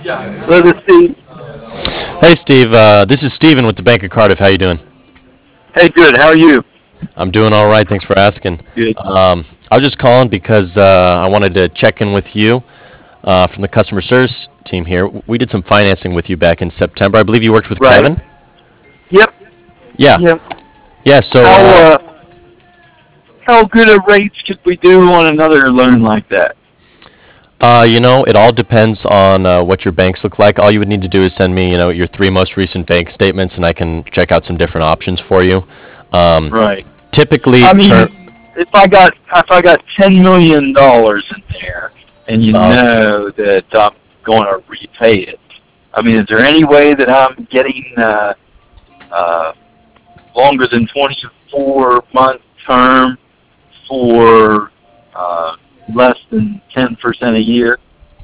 Let us see. Hey, Steve. This is Steven with the Bank of Cardiff. How you doing? Hey, good. How are you? I'm doing all right. Thanks for asking. Good. I was just calling because I wanted to check in with you from the customer service team here. We did some financing with you back in September. I believe you worked with Right. Kevin. Yep. Yeah. Yep. Yeah. So How how good a rates could we do on another loan like that? it all depends on what your banks look like. All you would need to do is send me, your three most recent bank statements, and I can check out some different options for you. Um, Right. typically, I mean, term. if I got $10 million in there, and you Uh, know that I'm going to repay it. I mean, is there any way that I'm getting uh, longer than 24-month term for less than 10% a year?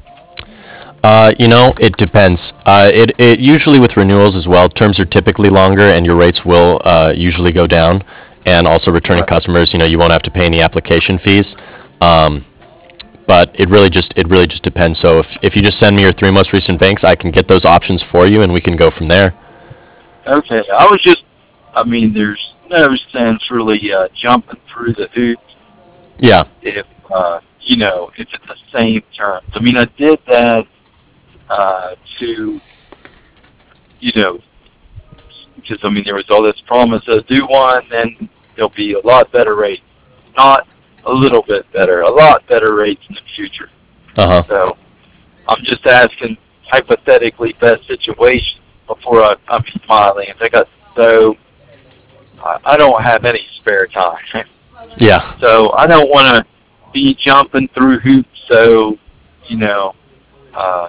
It depends. It usually with renewals as well, terms are typically longer, and your rates will usually go down. And also returning Right. customers, you won't have to pay any application fees. Um, but it really just depends. So if you just send me your three most recent banks, I can get those options for you, and we can go from there. Okay. I mean, there's no sense really jumping through the hoops Yeah. if, if it's the same terms. I mean, I did that to, you know, because, I mean, there was all this promise of do one, then there'll be a lot better rates. Not a little bit better, a lot better rates in the future. Uh huh. So I'm just asking hypothetically best situation before I'm smiling. If I got so I don't have any spare time, Yeah. so I don't want to be jumping through hoops. So you know, uh,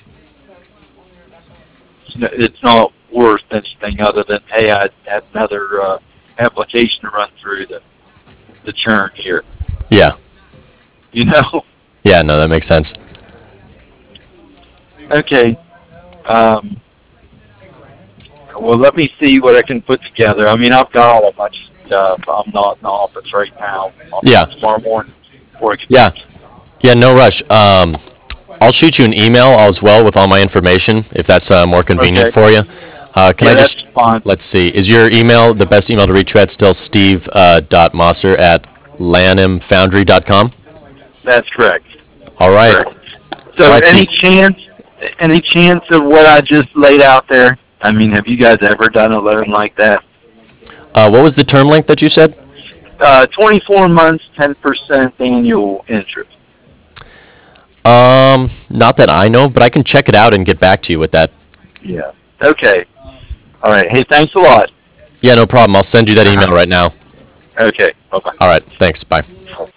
it's not worth anything other than hey, I had another application to run through the churn here. Yeah. You know. Yeah. No, that makes sense. Okay. Um, well, let me see what I can put together. I mean, I've got all of my stuff. I'm not in the office right now. I'll Yeah. come tomorrow morning before I get Yeah. back. Yeah. No rush. I'll shoot you an email as well with all my information if that's more convenient Okay. for you. Can I Yeah, that's just fine. let's see? Is your email the best email to reach you at still Steve dot Mosser at lanhamfoundry.com? That's correct. All right. Correct. All So, right, Steve. any chance of what I just laid out there? I mean, have you guys ever done a loan like that? What was the term length that you said? 24 months, 10% annual interest. Not that I know, but I can check it out and get back to you with that. Yeah. Okay. All right. Hey, thanks a lot. Yeah, no problem. I'll send you that email right now. Okay. Bye bye. All right. Thanks. Bye.